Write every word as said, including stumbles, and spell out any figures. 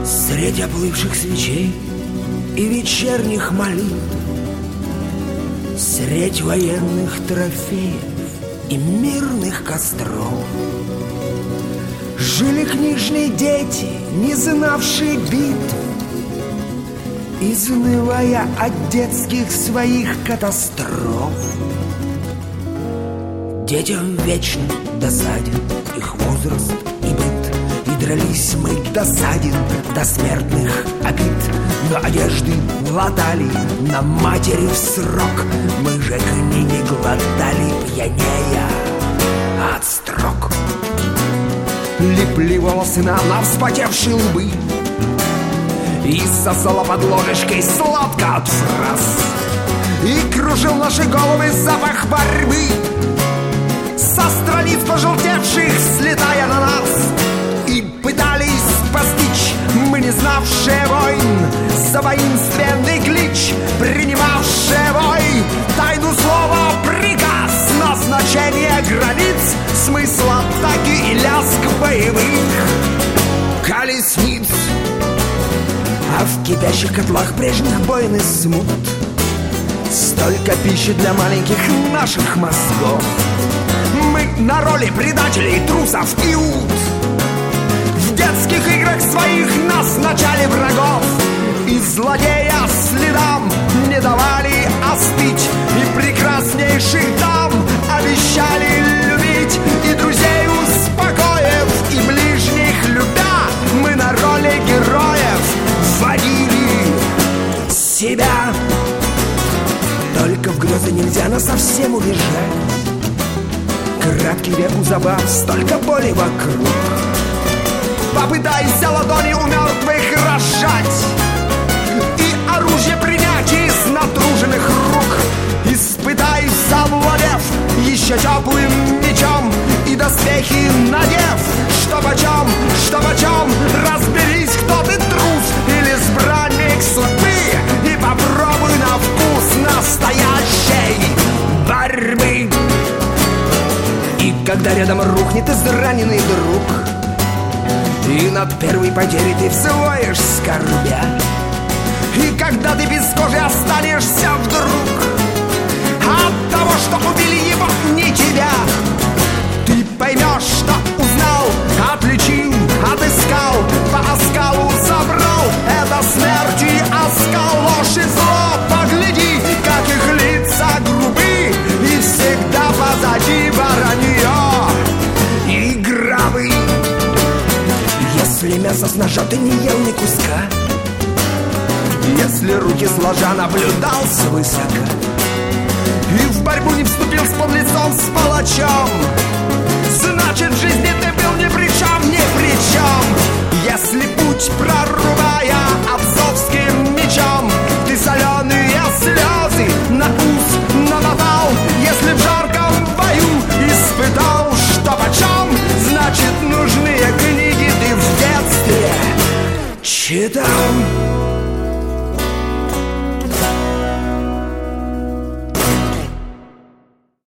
Среди оплывших свечей и вечерних молитв, средь военных трофеев и мирных костров жили книжные дети, не знавшие битв, изнывая от детских своих катастроф. Детям вечно досаден их возраст и быт, и дрались мы досаден до смертных обид. Но одежды глотали на матери в срок, мы же книги глотали пьянея от строк. Липли волосы на, на вспотевшие лбы и сосала под ложечкой сладко от фраз, и кружил наши головы запах борьбы со страниц пожелтевших, слетая на нас. И пытались постичь мы, не знавшие войн, за воинственный клич, принимавшие бой, тайну слова приказ, назначение границ, смысл атаки и лязг боевых колесниц. А в кипящих котлах прежних бойн и смут столько пищи для маленьких наших мозгов. Мы на роли предателей, трусов и ут, в детских играх своих назначали врагов, и злодея следам не давали остыть, и прекраснейших дам обещали любить, и друзей успокоив, и ближних любя, мы на роли героев вводили себя. Только в грезы нельзя насовсем убежать, краткий век у забав, столько боли вокруг. Попытайся ладони у мертвых разжать и оружие принять из натруженных рук. Испытай, завладев еще теплым мечом, и доспехи надев, что почем, что почем. Разберись, кто ты, трус или избранник судьбы, и попробуй на вкус настоящей борьбы. И когда рядом рухнет израненный друг, и над первой потерей ты взвоишь скорбя, и когда ты без кожи останешься вдруг от того, что убили его, не тебя, ты поймешь, что узнал, отличил, отыскал, по оскалу забрал. Это смерть и оскал, ложь и зло. Погляди, как их лица грубы, и всегда позади воронье и гробы. Если мясо с ножа ты не ел ни куска, если руки сложа наблюдал свысока, и в борьбу не вступил с подлецом, с палачом, значит, в жизни ты был ни при чем, ни при чем. Если путь прорубая отцовским мечом, ты соленые слезы на ус намотал, если в жарком бою испытал, что почем, значит, нужные книги ты в детстве читал.